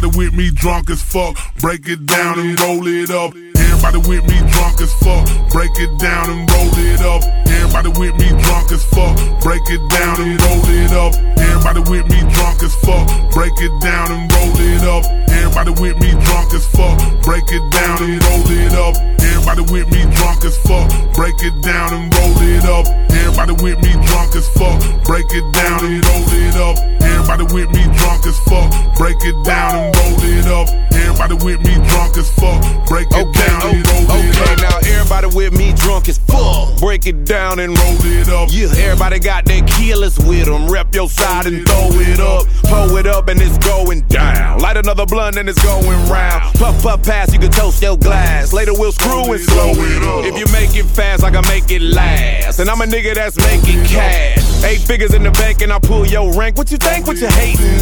Everybody with me drunk as fuck, break it down and roll it up. Everybody with me drunk as fuck, break it down and roll it up. Everybody with me drunk as fuck, break it down and roll it up. Everybody with me drunk as fuck, break it down and roll it up. Everybody with me drunk as fuck, break it down and roll it up. Everybody with me drunk as fuck, break it down and roll it up. Everybody with me drunk as fuck, break it down and roll it up. Everybody with me drunk as fuck, break it down and roll it up. Everybody with me drunk as fuck, break it down and roll it up. Now everybody with me drunk as fuck, break it down and roll it up. Yeah, everybody got their killers with them. Rep your side and throw it up. Pull it up and it's going down. Light another blunt and it's going round. Puff, puff, pass, you can toast your glass. Later we'll screw and slow it up. If you make it fast, I can make it last. And I'm a nigga that's making cash. 8 figures in the bank and I pull your rank. What you think? What you hating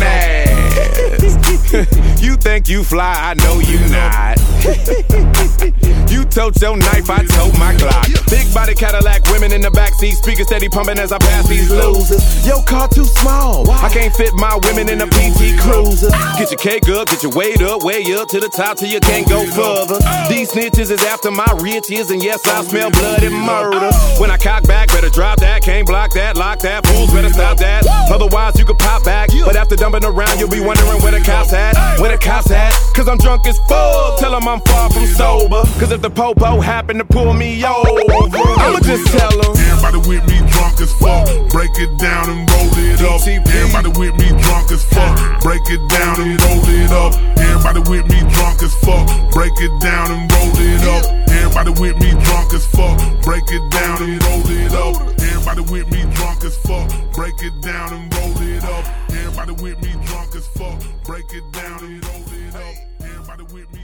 ass? You think you fly, I know you not. You tote your knife, I tote my Glock. Big body Cadillac, women in the backseat, speakers steady pumping as I pass these losers. Your car too small, I can't fit my women in a PT Cruiser. Get your cake up, get your weight up, way up to the top till you can't go further. These snitches is after my riches, and yes, I smell blood and murder. When I cock back, better drop that, can't block that, lock that, fools better stop that. Otherwise you could pop back, but after dumping around, you'll be wondering where the cops at. Where the cops at? Cause I'm drunk as fuck, tell them I'm far from sober. Cause if the popo happen to pull me over, I'ma just tell them. Everybody with me drunk as fuck, break it down and roll it up. Everybody with me drunk as fuck, break it down and roll it up. Everybody with me drunk as fuck, break it down and roll it up. Everybody with me drunk as fuck, break it down and roll it up. Everybody with me drunk as fuck, break it down and roll it up. Everybody with me drunk as fuck, break it down and roll it up. Everybody with me